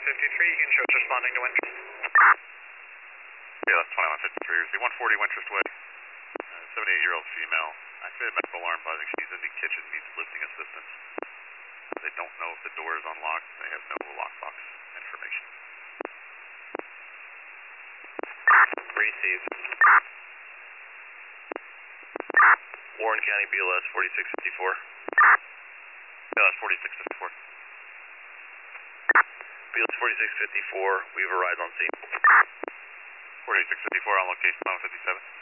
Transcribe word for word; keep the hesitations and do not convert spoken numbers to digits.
fifty-three, you can show us responding to Winchester. Yeah, that's twenty-one fifty-three. See one forty Winchester Way. Uh, seventy-eight-year-old female. Activated medical alarm buzzing. She's in the kitchen, needs lifting assistance. They don't know if the door is unlocked. They have no lockbox information. Received. Warren County B L S forty-six fifty-four. B L S forty-six fifty-four. B L S forty-six fifty-four, we've arrived on scene. forty-six fifty-four on location, one fifty-seven.